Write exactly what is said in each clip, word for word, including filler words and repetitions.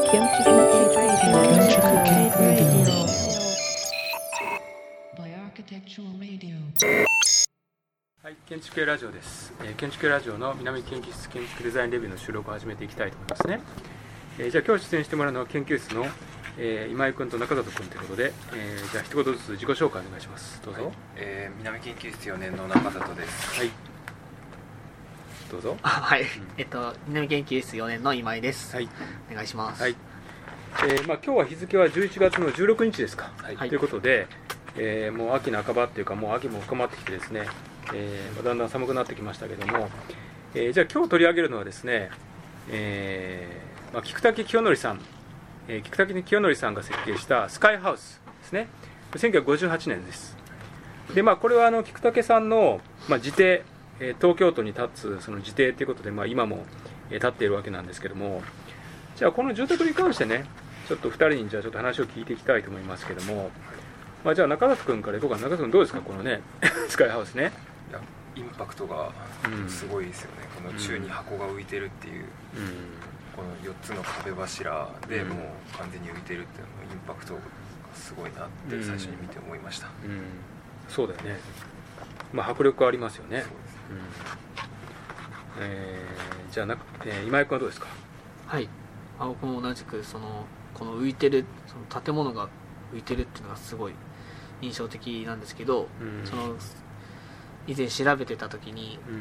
はい、建築系ラジオです、えー、建築系ラジオの南研究室建築デザインレビューの収録を始めていきたいと思いますね。えー、じゃあ今日出演してもらうのは研究室の、えー、今井君と中里君ということで、えー、じゃあ一言ずつ自己紹介お願いします。どうぞ。はい、 えー、南研究室よねんの中里です。 はい、どうぞ。 はい、うん、えっと南研究室よねんの今井です。はい、お願いします。 はい、えーまあ、今日は日付はじゅういちがつのじゅうろくにちですか。はい、ということで、えー、もう秋半ばっていうかもう秋も深まってきてですね、えー、だんだん寒くなってきましたけども、えー、じゃあ今日取り上げるのはですね、えーまあ、菊竹清則さん、えー、菊竹清則さんが設計したスカイハウスですね。せんきゅうひゃくごじゅうはちねんです。で、まあ、これはあの菊竹さんの、まあ、自邸、えー、東京都に建つその自邸ということで、まあ、今も、えー、建っているわけなんですけども、じゃあこの住宅に関してねちょっとふたりにじゃあちょっと話を聞いていきたいと思いますけども、まあ、じゃあ中里君からいこうか。中里君どうですかこのねスカイハウスね。 いやインパクトがすごいですよね、うん、この宙に箱が浮いてるっていう、うん、このよっつの壁柱でもう完全に浮いてるっていうのインパクトがすごいなって最初に見て思いました。 うんうん、そうだよね。まあ迫力ありますよね。そうですね。うん、えー、じゃあな、えー、今井君はどうですか。 はい、あ僕も同じくそのこの浮いてるその建物が浮いてるっていうのがすごい印象的なんですけど、うん、その以前調べてた時に、うん、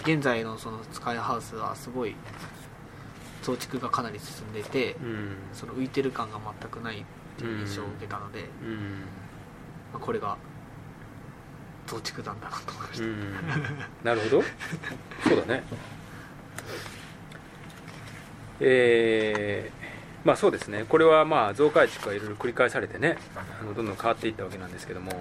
現在のそのスカイハウスはすごい増築がかなり進んでいて、うん、その浮いてる感が全くないっていう印象を受けたので、うんうんまあ、これが増築なんだなと思いました、うん、 なるほどそうだね。えー、まあそうですね。これはまあ増改築がいろいろ繰り返されてねあのどんどん変わっていったわけなんですけども、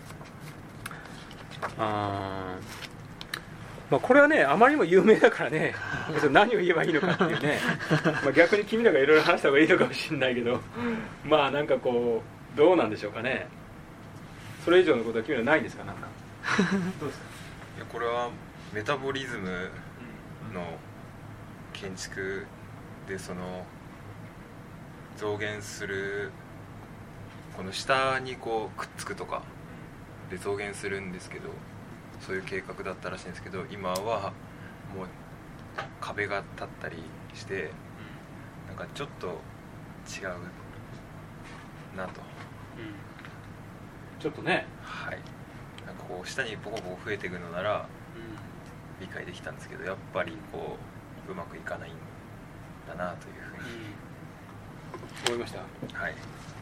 あまあ、これはねあまりにも有名だからね何を言えばいいのかっていうねまあ逆に君らがいろいろ話した方がいいのかもしれないけどまあなんかこうどうなんでしょうかね。それ以上のことは君らないんですか。なんかどうですか。 いやこれはメタボリズムの建築でその増減するこの下にこうくっつくとかで増減するんですけど、そういう計画だったらしいんですけど、今はもう壁が立ったりしてなんかちょっと違うなと、うん、 ちょっとね、 はい、なんかこう下にボコボコ増えていくのなら理解できたんですけど、やっぱりこううまくいかないんだなというふうに、 うん、思いました。 はい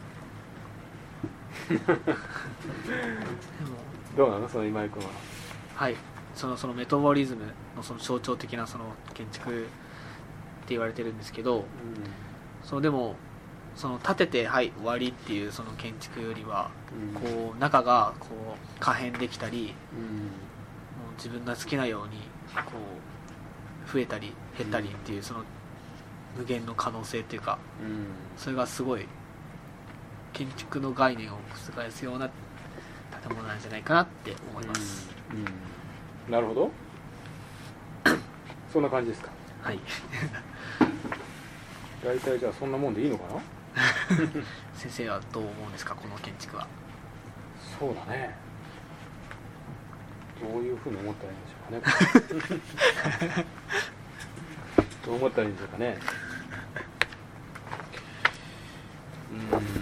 どうなのその今井君は。 はい、そのそのメタボリズムのその象徴的なその建築って言われてるんですけど、うん、そのでもその建ててはい終わりっていうその建築よりは、うん、こう中がこう可変できたり、うん、もう自分が好きなようにこう増えたり減ったりっていうその無限の可能性っていうか、うん、それがすごい建築の概念を覆すような建物なんじゃないかなって思います、うんうん、 なるほどそんな感じですか。 はい大体じゃあそんなもんでいいのかな先生はどう思うんですかこの建築は。 そうだね、どういうふうに思ったらいいんでしょうかねどう思ったらいいんでしょうかね。うーん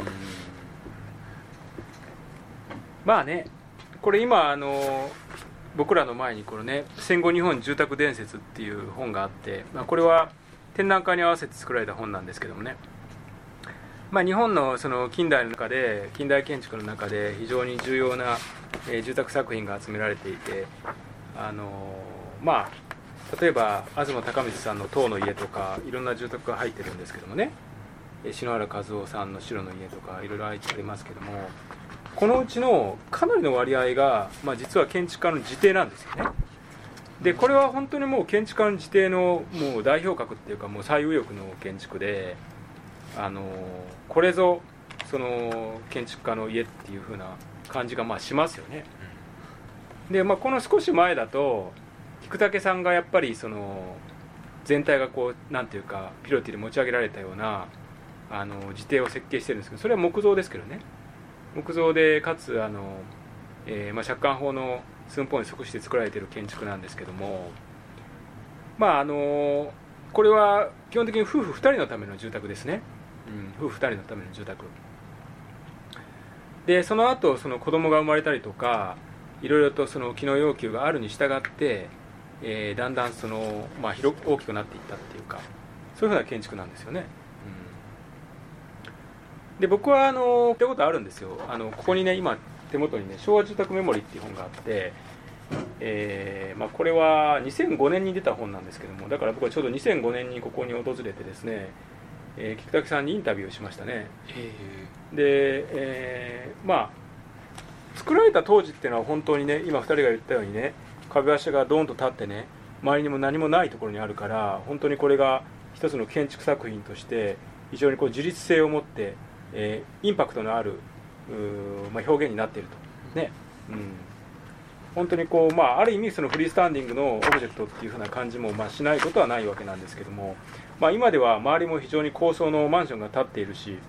まあね、これ今あの僕らの前にこれね戦後日本住宅伝説っていう本があって、まあ、これは展覧会に合わせて作られた本なんですけどもね、まあ、日本のその近代の中で近代建築の中で非常に重要な、えー、住宅作品が集められていて、あのー、まあ例えば東孝光さんの塔の家とかいろんな住宅が入ってるんですけどもね、篠原和夫さんの白の家とかいろいろありますけども、このうちのかなりの割合が、まあ、実は建築家の自邸なんですよね。でこれは本当にもう建築家の自邸のもう代表格っていうかもう最右翼の建築で、あのこれぞその建築家の家っていう風な感じがまあしますよね。で、まあ、この少し前だと菊竹さんがやっぱりその全体がこうなんていうかピロティで持ち上げられたようなあの自邸を設計してるんですけど、それは木造ですけどね、木造でかつあの、えーまあ、借款法の寸法に即して作られている建築なんですけども、まああのこれは基本的に夫婦ふたりのための住宅ですね、うん、夫婦ふたりのための住宅で、その後その子供が生まれたりとかいろいろとその機能要求があるに従って、えー、だんだんその、まあ、広大きくなっていったっていうか、そういうふうな建築なんですよね、うん、で僕はあの言ったことあるんですよ。あのここにね今手元にね昭和住宅メモリーっていう本があって、えーまあ、これはにせんごねんに出た本なんですけども、だから僕はちょうどにせんごねんにここに訪れてですね、えー、菊竹さんにインタビューをしましたね。で、えー、まあ作られた当時っていうのは本当にね、今ふたりが言ったようにね、壁柱がドーンと立ってね、周りにも何もないところにあるから、本当にこれが一つの建築作品として非常にこう自立性を持って、えー、インパクトのある、まあ、表現になっているとね、うん、本当にこう、まあ、ある意味そのフリースタンディングのオブジェクトっていう風な感じもまあしないことはないわけなんですけども、まあ、今では周りも非常に高層のマンションが建っているし、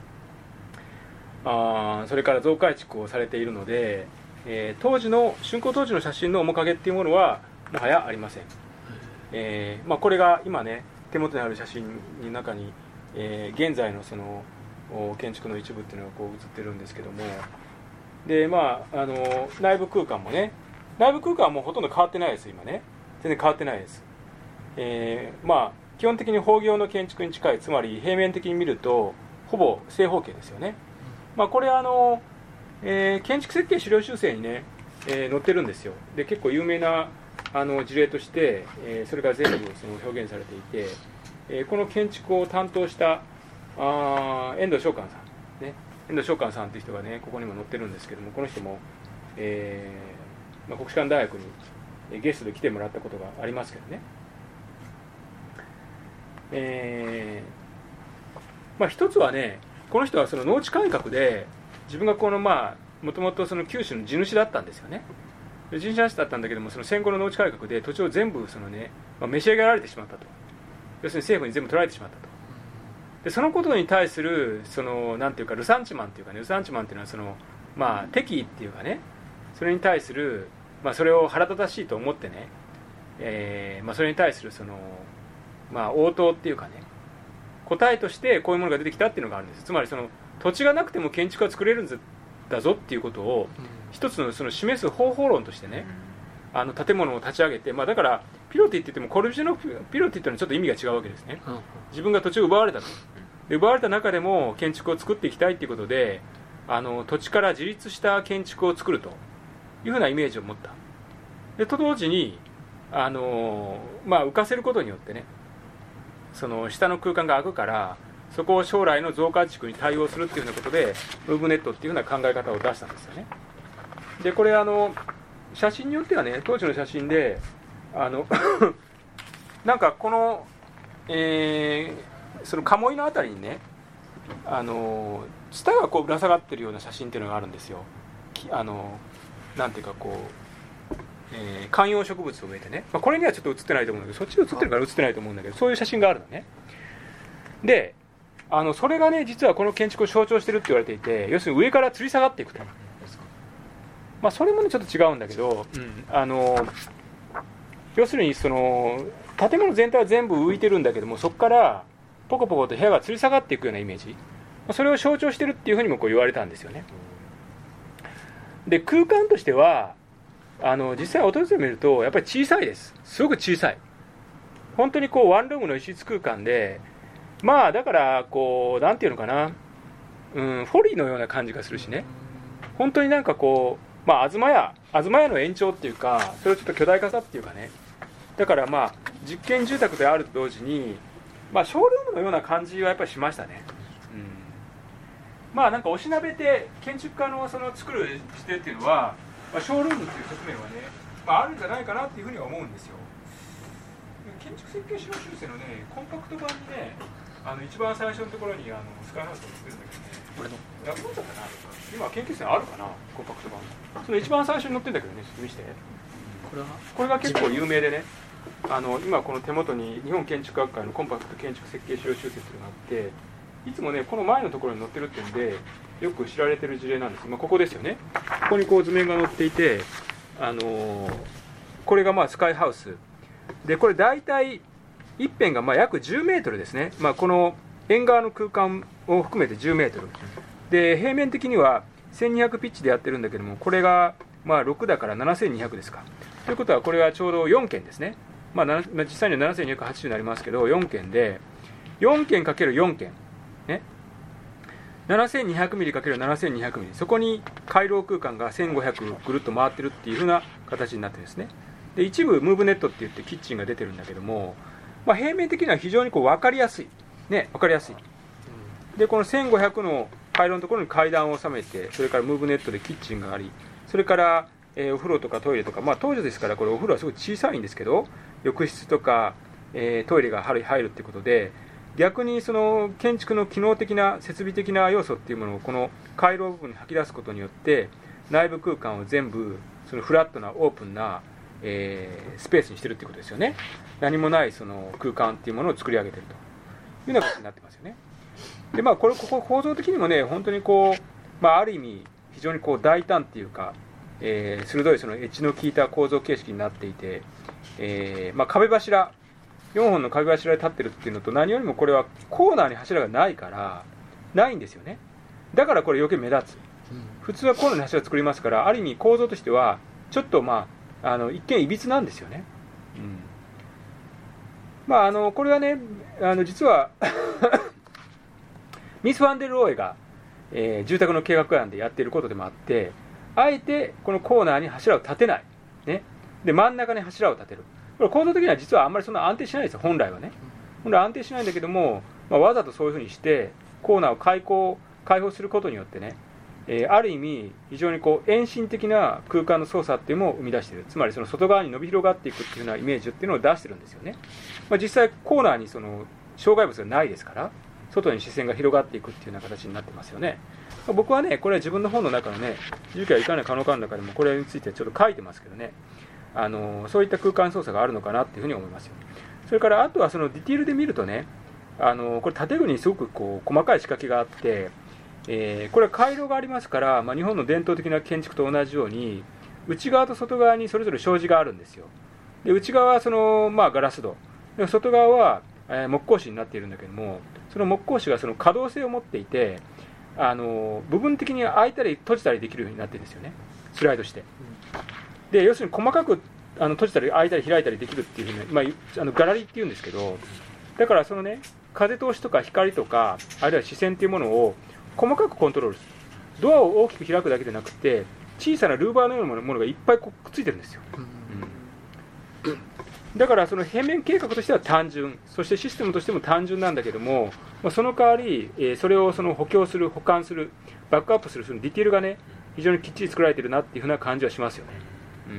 あそれから増改築をされているので、えー、当時の竣工当時の写真の面影っていうものはもはやありません、えーまあ、これが今ね手元にある写真の中に、えー、現在のその建築の一部っていうのがこう写ってるんですけども、でまああの内部空間もね、内部空間はもうほとんど変わってないです今ね、全然変わってないです、えー、まあ基本的に方形の建築に近い、つまり平面的に見るとほぼ正方形ですよね。まあ、これはあの、えー、建築設計資料修正にね、えー、載ってるんですよ。で結構有名なあの事例として、えー、それが全部その表現されていて、えー、この建築を担当したあ遠藤昌官さん、ね、遠藤昌官さんという人がねここにも載ってるんですけども、この人も、えーまあ、国士舘大学にゲストで来てもらったことがありますけどね、えーまあ、一つはね、この人はその農地改革で自分がこのまあもともとその九州の地主だったんですよね。地主だったんだけども、その戦後の農地改革で土地を全部そのね、まあ、召し上げられてしまったと、要するに政府に全部取られてしまったと。でそのことに対するそのなんていうかルサンチマンっていうかね、ルサンチマンっていうのはそのまあ敵意っていうかね、それに対するまあそれを腹立たしいと思ってね、えー、まあそれに対するそのまあ応答っていうかね、答えとしてこういうものが出てきたっていうのがあるんです。つまりその土地がなくても建築が作れるんだぞっていうことを一つのその示す方法論としてね、あの建物を立ち上げて、まあ、だからピロティって言ってもコルビュジェのピロティっていうのはちょっと意味が違うわけですね。自分が土地を奪われたと、で奪われた中でも建築を作っていきたいっていうことで、あの土地から自立した建築を作るというふうなイメージを持った。でと同時にあの、まあ、浮かせることによってね、その下の空間が空くから、そこを将来の増改築に対応するっていうようなことでムーブネットっていうような考え方を出したんですよね。でこれあの写真によってはね、当時の写真であのなんかこの、えー、その鴨居のあたりにね、あのツタがこうぶら下がってるような写真っていうのがあるんですよ。あのなんていうかこう、えー、観葉植物を植えてね、まあ、これにはちょっと写ってないと思うんだけど、そっちに写ってるから写ってないと思うんだけど、そういう写真があるのね。であのそれがね実はこの建築を象徴してるって言われていて、要するに上から吊り下がっていくと、まあ、それもねちょっと違うんだけど、うん、あの要するにその建物全体は全部浮いてるんだけども、そこからポコポコと部屋が吊り下がっていくようなイメージ、それを象徴してるっていうふうにもこう言われたんですよね。で空間としてはあの実際訪れてみるとやっぱり小さいです。すごく小さい、本当にこうワンルームの一室空間で、まあだからこうなんていうのかな、うん、フォリーのような感じがするしね、本当になんかこう、まあ東屋東屋の延長っていうか、それをちょっと巨大化したっていうかね、だからまあ実験住宅であると同時に、まあショールームのような感じはやっぱりしましたね。うん、まあなんかおしなべて建築家のその作る視点っていうのは、まあ、ショールームっていう側面はね、まあ、あるんじゃないかなっていうふうには思うんですよ。建築設計資料修正のねコンパクト版にね、あの一番最初のところにあのスカイハウスを作るんだけどね、なくなっちゃったな、今研究室にあるかな、コンパクト版。その一番最初に載ってるんだけどね、ちょっと見せて。これはこれが結構有名でね、あの今この手元に日本建築学会のコンパクト建築設計資料修正っていうのがあって、 いつもねこの前のところに載ってるってんでよく知られてる事例なんです。まあ、ここですよね。ここにこう図面が載っていて、あのー、これがまあスカイハウスで、これ大体一辺がまあ約じゅうメートルですね。まあ、この縁側の空間を含めてじゅうメートルで、平面的にはせんにひゃくピッチでやってるんだけども、これがまあろくだからななせんにひゃくですか。ということはこれはちょうどよんけんですね。まあ、実際にはななせんにひゃくはちじゅうになりますけど、よんけんでよんけんかけるよんけんね、ななせんにひゃくミリかけるななせんにひゃくミリ、そこに回廊空間がせんごひゃくぐるっと回ってるっていう風な形になってるんですね。で一部ムーブネットって言ってキッチンが出てるんだけども、まあ、平面的には非常にこう分かりやすいね、分かりやすい。でこのせんごひゃくの回廊のところに階段を収めて、それからムーブネットでキッチンがあり、それから、えー、お風呂とかトイレとか、まあ、当時ですからこれお風呂はすごい小さいんですけど、浴室とか、えー、トイレが入るっていうことで、逆にその建築の機能的な設備的な要素っていうものをこの回廊部分に吐き出すことによって、内部空間を全部そのフラットなオープンな、えー、スペースにしてるっていうことですよね。何もないその空間っていうものを作り上げてるというようなことになってますよね。でまあこれここ構造的にもね、本当にこう、まあ、ある意味非常にこう大胆っていうか、えー、鋭いそのエッジの効いた構造形式になっていて、えーまあ、壁柱よんほんの壁柱で立ってるっていうのと、何よりもこれはコーナーに柱がないからないんですよね。だからこれ余計目立つ。普通はコーナーに柱作りますから、ある意味構造としてはちょっとまああの一見いびつなんですよね。うん、まああのこれはね、あの実はミス・ファンデル・ローエが、えー、住宅の計画案でやっていることでもあって、あえてこのコーナーに柱を立てない、ね、で真ん中に柱を立てる。これ構造的には実はあんまりそんな安定しないですよ、本来はね。本来安定しないんだけども、まあ、わざとそういうふうにしてコーナーを開放開放することによってね、えー、ある意味非常にこう遠心的な空間の操作っていうのを生み出している。つまりその外側に伸び広がっていくっていうようなイメージっていうのを出してるんですよね。まあ、実際コーナーにその障害物がないですから、外に視線が広がっていくっていうような形になってますよね。まあ、僕はね、これは自分の本の中のね、住居はいかない可能かの中でもこれについてちょっと書いてますけどね、あのそういった空間操作があるのかなっていうふうに思いますよ。それからあとはそのディティールで見るとね、あのこれ建具にすごくこう細かい仕掛けがあって、えー、これは回廊がありますから、まあ、日本の伝統的な建築と同じように内側と外側にそれぞれ障子があるんですよ。で内側はその、まあ、ガラス戸で、外側は、えー、木格子になっているんだけども、その木格子がその可動性を持っていて、あの部分的に開いたり閉じたりできるようになってるんですよね、スライドして。で要するに細かくあの閉じたり開いたり開いたりできるっていうふうに、まあ、あのガラリっていうんですけど、だからそのね、風通しとか光とかあるいは視線っていうものを細かくコントロールする。ドアを大きく開くだけでなくて、小さなルーバーのようなものがいっぱいくっついてるんですよ。うん、だからその平面計画としては単純、そしてシステムとしても単純なんだけども、まあ、その代わり、えー、それをその補強する、保管する、バックアップする、そのディティールがね、非常にきっちり作られているなっていうふうな感じはしますよね。うん、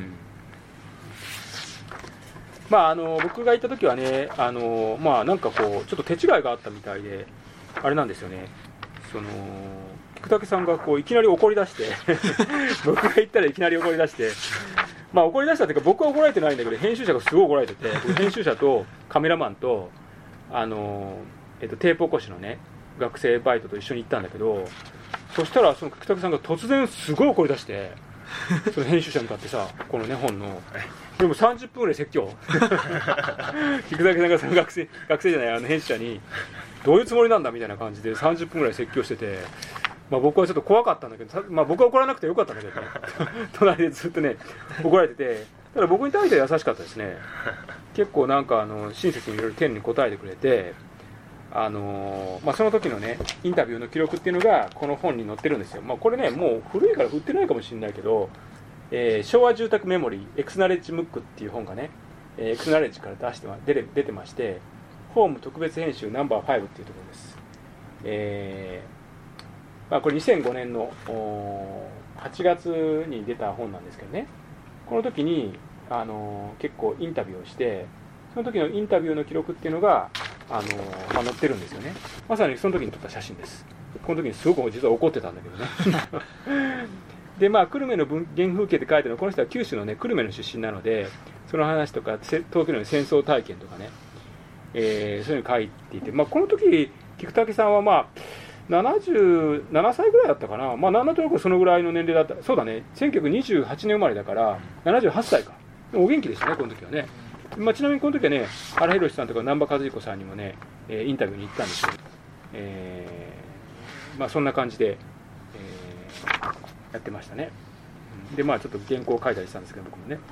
まああの僕が行った時はね、あのまあなんかこうちょっと手違いがあったみたいで、あれなんですよね。その菊竹さんがこういきなり怒り出して僕が行ったらいきなり怒り出して、まあ怒り出したっていうか、僕は怒られてないんだけど、編集者がすごい怒られてて、編集者とカメラマンとあの、えっと、テープ起こしのね学生バイトと一緒に行ったんだけど、そしたらその菊竹さんが突然すごい怒り出して、その編集者に向かってさ、このね本のでもさんじゅっぷんぐらい説教菊竹さんがその学生学生じゃないあの編集者にどういうつもりなんだみたいな感じでさんじゅっぷんぐらい説教してて、まあ、僕はちょっと怖かったんだけど、まあ、僕は怒らなくてよかったんだけどね隣でずっとね怒られてて、ただ僕に対しては優しかったですね。結構なんかあの親切にいろいろ丁寧に答えてくれて、あのーまあ、その時のねインタビューの記録っていうのがこの本に載ってるんですよ。まあ、これねもう古いから売ってないかもしれないけど、えー、昭和住宅メモリーエクスナレッジムックっていう本がね、えー、エクスナレッジから出して出れ出てまして、ホーム特別編集ナンバーファイブっていうところです。えーまあ、これにせんごねんのはちがつに出た本なんですけどね、この時に、あのー、結構インタビューをして、その時のインタビューの記録っていうのが、あのーまあ、載ってるんですよね。まさにその時に撮った写真です。この時にすごく実は怒ってたんだけどねでまあ久留米の原風景って書いてるのは、この人は九州のね久留米の出身なので、その話とか東京の戦争体験とかね、えー、そういうの書いていて、まあ、この時菊竹さんはまあななじゅうななさいぐらいだったかな、まあ、なんとなくそのぐらいの年齢だった。そうだね、せんきゅうひゃくにじゅうはちねん生まれだからななじゅうはっさいか。お元気でしたねこの時はね。まあ、ちなみにこの時はね、原宏さんとか難波和彦さんにもね、えー、インタビューに行ったんですけど、えーまあ、そんな感じで、えー、やってましたね。でまあちょっと原稿を書いたりしたんですけど僕もね。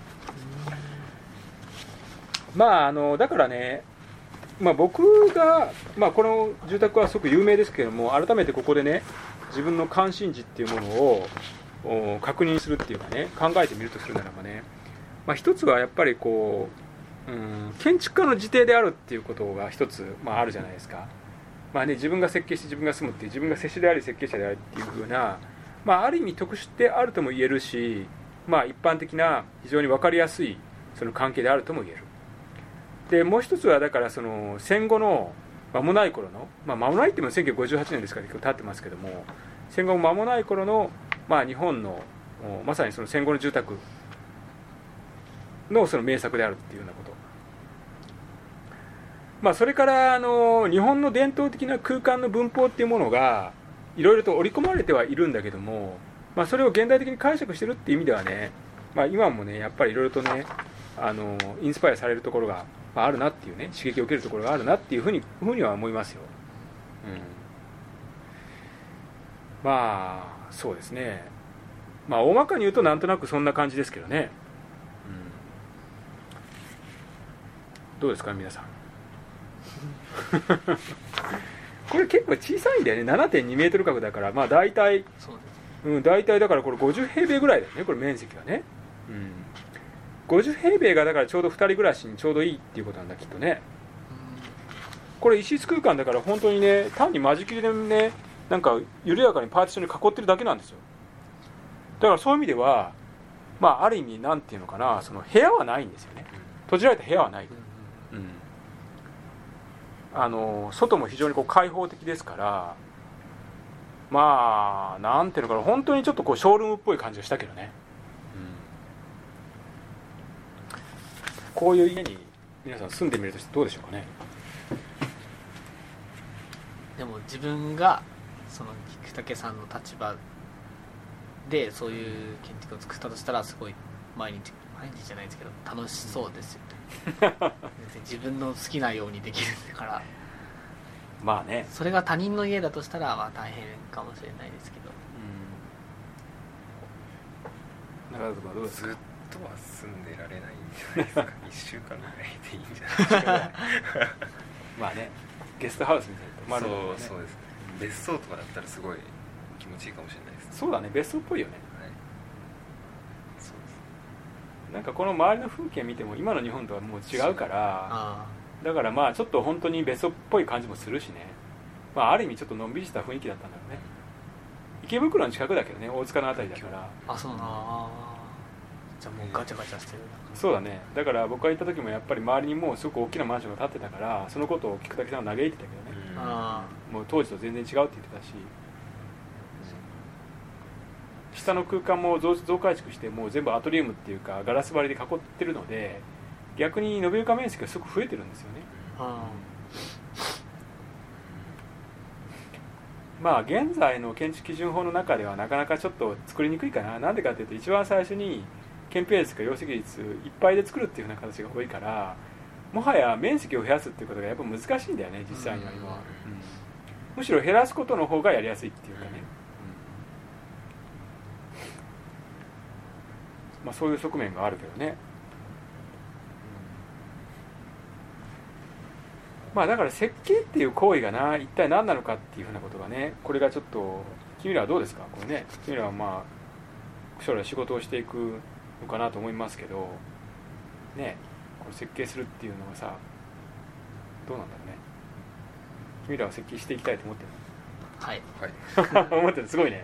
まああのだからね、まあ、僕が、まあ、この住宅はすごく有名ですけれども、改めてここでね自分の関心事っていうものを確認するっていうかね、考えてみるとするならばね、まあ、一つはやっぱりこう、うん、建築家の自邸であるっていうことが一つ、まあ、あるじゃないですか。まあね、自分が設計して自分が住むっていう、自分が設計であり設計者であるっていうふうな、まあ、ある意味特殊であるとも言えるし、まあ、一般的な非常に分かりやすいその関係であるとも言える。でもう一つはだからその戦後の間もない頃の、まあ、間もないっていうのはせんきゅうひゃくごじゅうはちねんですから結構経ってますけども、戦後間もない頃の、まあ、日本のまさにその戦後の住宅のその名作であるっていうようなこと、まあ、それからあの日本の伝統的な空間の文法っていうものがいろいろと織り込まれてはいるんだけども、まあ、それを現代的に解釈してるっていう意味ではね、まあ、今もねやっぱりいろいろとねあのインスパイアされるところがあるなっていうね、刺激を受けるところがあるなっていうふうに、ふうには思いますよ。うん、まあそうですね、まあ大まかに言うとなんとなくそんな感じですけどね。うん、どうですか皆さんこれ結構小さいんだよね。 ななてんにメートル角だから、まあ大体そうです、うん、大体だからこれごじゅうへいべいぐらいだよね、これ面積がね。うん、ごじゅうへいべいがだからちょうどふたり暮らしにちょうどいいっていうことなんだきっとね。これ一室空間だから本当にね、単に間仕切りでねなんか緩やかにパーティションに囲ってるだけなんですよ。だからそういう意味ではまあある意味なんていうのかな、その部屋はないんですよね。閉じられた部屋はない。うん、あの外も非常にこう開放的ですから、まあなんていうのかな、本当にちょっとこうショールームっぽい感じがしたけどね。こういう家に皆さん住んでみるとしてどうでしょうかね。 でも自分がその菊竹さんの立場でそういう建築を作ったとしたらすごい毎日毎日じゃないですけど楽しそうですよね自分の好きなようにできるからまあね、 それが他人の家だとしたらまあ大変かもしれないですけど、 うん、中田君はどうですか。 ずっとは住んでられないんじゃないですかいっしゅうかんぐらいでいいんじゃないですかまあね、ゲストハウスみたいなと、 そう、そうですね。別荘とかだったらすごい気持ちいいかもしれないです、ね、 そうだね、別荘っぽいよね、 はい、そうです。 なんかこの周りの風景見ても今の日本とはもう違うから、 あだからまあちょっと本当に別荘っぽい感じもするしね、まあ、ある意味ちょっとのんびりした雰囲気だったんだろうね。池袋の近くだけどね、大塚のあたりだから。 あ、そうなあ、じゃあもうガチャガチャしてる。 そうだね、だから僕が行った時もやっぱり周りにもうすごく大きなマンションが建ってたから、そのことを菊竹さんは嘆いてたけどね、 あもう当時と全然違うって言ってたし、下の空間も 増, 増改築してもう全部アトリウムっていうかガラス張りで囲ってるので、逆に延べ床面積がすごく増えてるんですよね。 あまあ現在の建築基準法の中ではなかなかちょっと作りにくいかな。なんでかっていうと、一番最初に建蔽率か容積率いっぱいで作るっていうような形が多いから、もはや面積を増やすっていうことがやっぱ難しいんだよね、実際には今は、うん、むしろ減らすことの方がやりやすいっていうかね、うん、まあそういう側面があるけどね。まあだから設計っていう行為がな一体何なのかっていうふうなことがね、これがちょっと君らはどうですか、これね、君らはまあ将来仕事をしていくのかなと思いますけどね、これ設計するっていうのはさ、どうなんだろうね。君らは設計していきたいと思ってるの？はい、はい、思ってる、すごいね。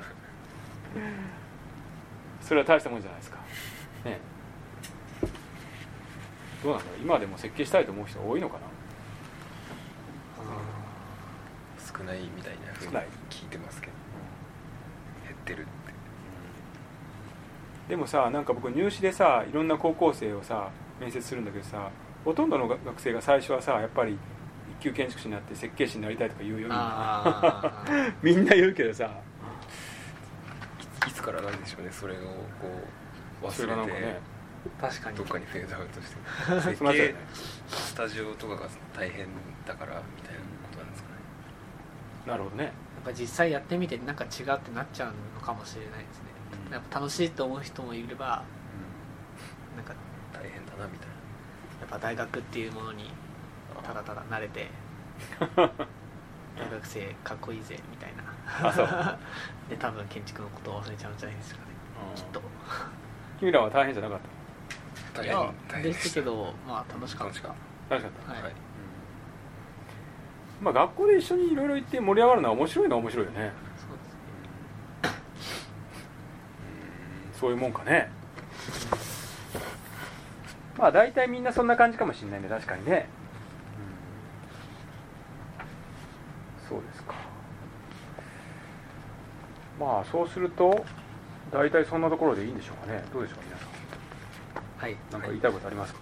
それは大したもんじゃないですかね。どうなんだろう、今でも設計したいと思う人多いのかな。 少ないみたいなふうに聞いてますけど、減ってるって。 でもさ、なんか僕入試でさ、いろんな高校生をさ面接するんだけどさ、ほとんどの学生が最初はさ、やっぱり級建築士になって設計士になりたいとか言うよみんなあーみんな言うけどさ、 いつからなんでしょうね、それをこうそれがなんかね確かにどっかにフェードアウトして設そうなっちゃうよ計ねスタジオとかが大変だからみたいなことなんですかね。 なるほどね。 やっぱ実際やってみてなんか違うってなっちゃうのかもしれないですね、 うんやっぱ楽しいと思う人もいればなんか大変だなみたいやっぱ大学っていうものにな。 ただただ慣れて大学生かっこいいぜみたいなあそうで多分建築のことを忘れちゃうんじゃないですかね、きっと。 君らは大変じゃなかった大いや変大変でしたけどまあ楽しかった。 楽しかっ楽しかった、 はいはいまあ学校で一緒にいろいろ行って盛り上がるのは面白いのは面白いよね。 そうですね。 そういうもんかね。まあ大体みんなそんな感じかもしれないね、確かにね。そうですか。まあそうすると大体そんなところでいいんでしょうかね。どうでしょう皆さん。 はい。 なんか言いたいことありますか。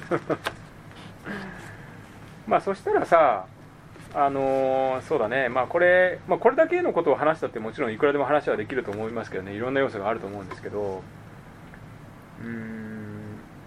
まあそしたらさ、あのーそうだね、まあこれ、まあ、これだけのことを話したってもちろんいくらでも話はできると思いますけどね、いろんな要素があると思うんですけど、うーん、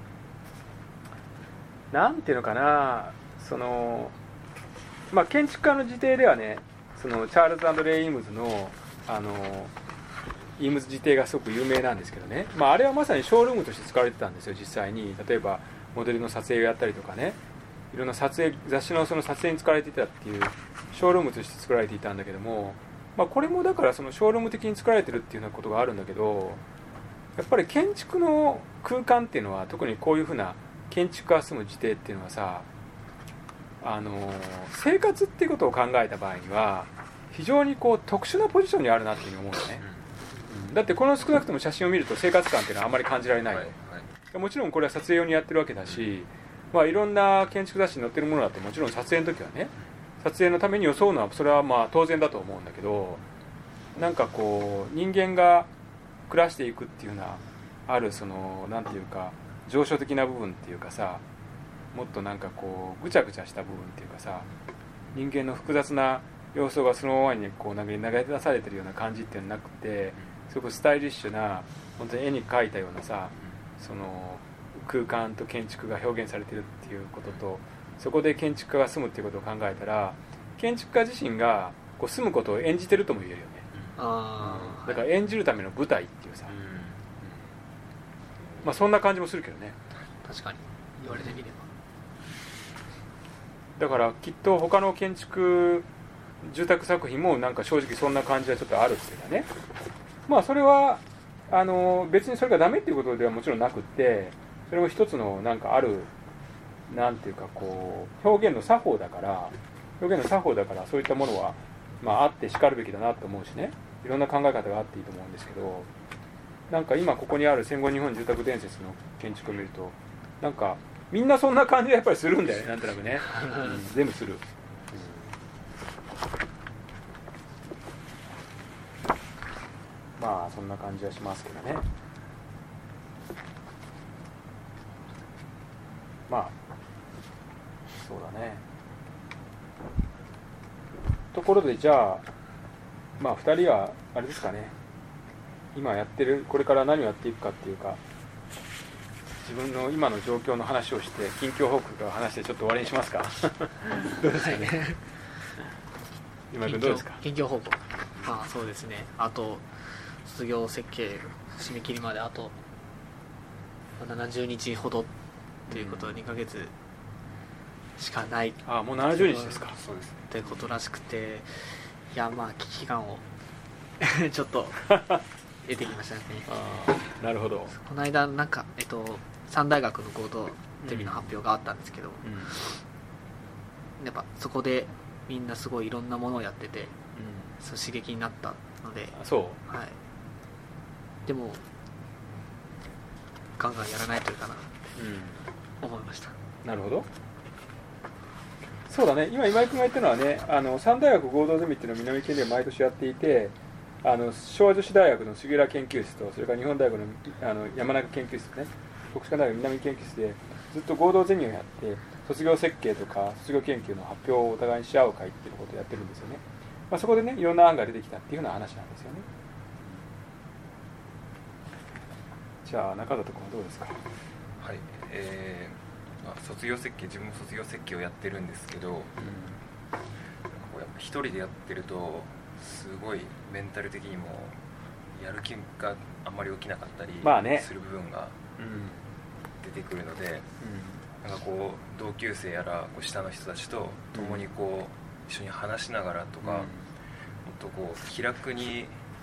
なんていうのかな、その、まあ建築家の自邸ではね、そのチャールズ&レイ・イームズの、あのイームズ自邸がすごく有名なんですけどね、まあ、あれはまさにショールームとして使われてたんですよ、実際に。例えばモデルの撮影をやったりとかね、いろんな撮影雑誌のその撮影に使われていたっていうショールームとして作られていたんだけども、まあ、これもだからそのショールーム的に作られてるっていうようなことがあるんだけど、やっぱり建築の空間っていうのは、特にこういうふうな建築家が住む自邸っていうのはさ、あの生活っていうことを考えた場合には非常にこう特殊なポジションにあるなっていうふうに思うのね、うん、だってこの少なくとも写真を見ると生活感っていうのはあんまり感じられないよ、 はいはい、 もちろんこれは撮影用にやってるわけだし、まあ、いろんな建築雑誌に載ってるものだってもちろん撮影の時はね、撮影のために装うのはそれはまあ当然だと思うんだけど、なんかこう人間が暮らしていくっていうようなあるそのなんていうか情緒的な部分っていうかさ、もっとなんかこうぐちゃぐちゃした部分っていうかさ、人間の複雑な要素がそのままにこう投げ出されてるような感じっていうのはなくて、すごくスタイリッシュな本当に絵に描いたようなさ、その空間と建築が表現されてるっていうことと、そこで建築家が住むっていうことを考えたら、建築家自身がこう住むことを演じてるとも言えるよね。 あだから演じるための舞台っていうさ、まあそんな感じもするけどね。 確かに言われてみれば。 だからきっと他の建築住宅作品もなんか正直そんな感じはちょっとあるっていうかね。まあそれはあの別にそれがダメっていうことではもちろんなくって、それも一つのなんかあるなんていうかこう表現の作法だから、表現の作法だからそういったものはまああってしかるべきだなと思うしね、いろんな考え方があっていいと思うんですけど、なんか今ここにある戦後日本住宅伝説の建築を見ると、なんかみんなそんな感じでやっぱりするんだよね、なんとなくね、うん、全部する、うん、まあそんな感じはしますけどね。まあそうだね。ところでじゃあまあふたりはあれですかね、今やってるこれから何をやっていくかっていうか、自分の今の状況の話をして近況報告を話してちょっと終わりにしますか。どうですかね。今君どうですか。 近況報告。まあそうですね。あと卒業設計締め切りまであとななじゅうにちほどということはにかげつしかない。 ああもうななじゅうにちですか。 そうですね。 ということらしくて、いやまあ危機感をちょっと出てきましたね。 ああなるほど。 この間なんかえっと三大学の合同ゼミの発表があったんですけど、 うん、 やっぱそこでみんなすごいいろんなものをやってて、 うん、 そう刺激になったので、 あそう、 はい、でもガンガンやらないといいかなと思いました。 うん、なるほど。そうだね、今今井君が言ったのはね、あの三大学合同ゼミっていうのを南県で毎年やっていて、あの昭和女子大学の杉浦研究室と、それから日本大学の、あの山中研究室ね、国士舘大学南研究室でずっと合同ゼミをやって卒業設計とか卒業研究の発表をお互いにし合う会っていうことをやってるんですよね。まあ、そこでねいろんな案が出てきたっていうような話なんですよね。じゃあ中里君はどうですか。 はい、えーまあ、卒業設計自分も卒業設計をやってるんですけど、うん、なんかこうやっぱ一人でやってるとすごいメンタル的にもやる気があんまり起きなかったりする部分が出てくるので、うん、なんかこう同級生やらこう下の人たちと共にこう一緒に話しながらとか、うん、もっとこう気楽に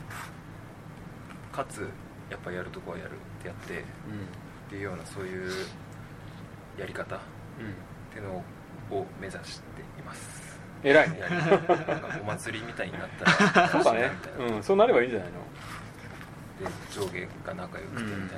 かつやっぱやるとこはやるってやって、うん、っていうようなそういうやり方っていうのを目指しています。 偉いね。 なんかお祭りみたいになったらそうだね、うん、そうなればいいんじゃないの。 で上下が仲良くてみたいな、うん、いいなって思います、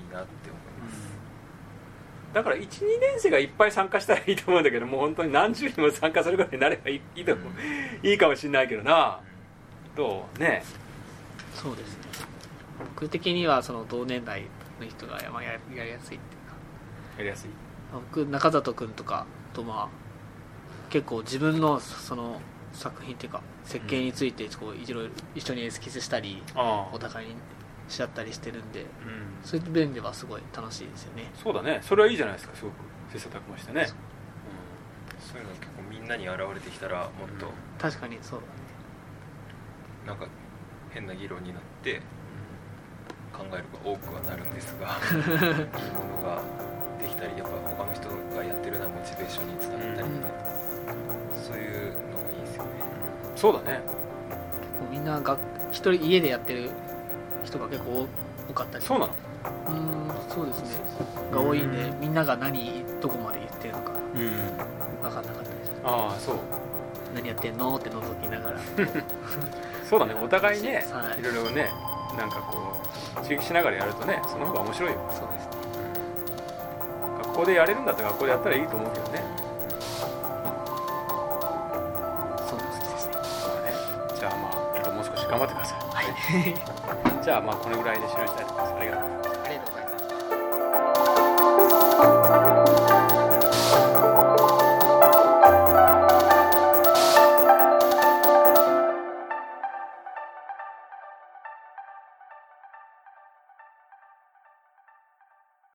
うん、だからいち、にねん生がいっぱい参加したらいいと思うんだけど、もう本当に何十人も参加するぐらいになればいい、いいと思う、うん、いいかもしれないけどな、うん、どうね。 そうですね、僕的にはその同年代の人がやりやりやすいっていうか、 やりやすい。 僕中里君とかとまあ結構自分のその作品っていうか設計についてこういろいろ一緒にエスキスしたり、うん、お互いにし合ったりしてるんで、うん、そういう面ではすごい楽しいですよね。 そうだね、それはいいじゃないですか、すごく切磋琢磨してね、うん、 そういうの結構みんなに現れてきたらもっと、うん、 確かにそうだね、なんか変な議論になって考えるが多くはなるんですがいいものができたり、やっぱ他の人がやってるようなモチベーションにつながったりとか、うん、そういうのがいいですよね。 そうだね、 結構みんなが一人家でやってる人が結構多かったり。 そうなの。 うーん、そうですね、が多いんで、みんなが何どこまで言ってるのか分かんなかったりする。 ああ、そう、 何やってんのって覗きながらそうだね、お互いね、 はい、 いろいろね、なんかこう刺激しながらやるとね、その方が面白いよ。 そうですね、 学校でやれるんだったら学校でやったらいいと思うけどね。 そうですね。 そうだね。じゃあまあもう少し頑張ってください。 はい。 じゃあまあこれぐらいで終了したいと思います。ありがとうございます。 ありがとうございます。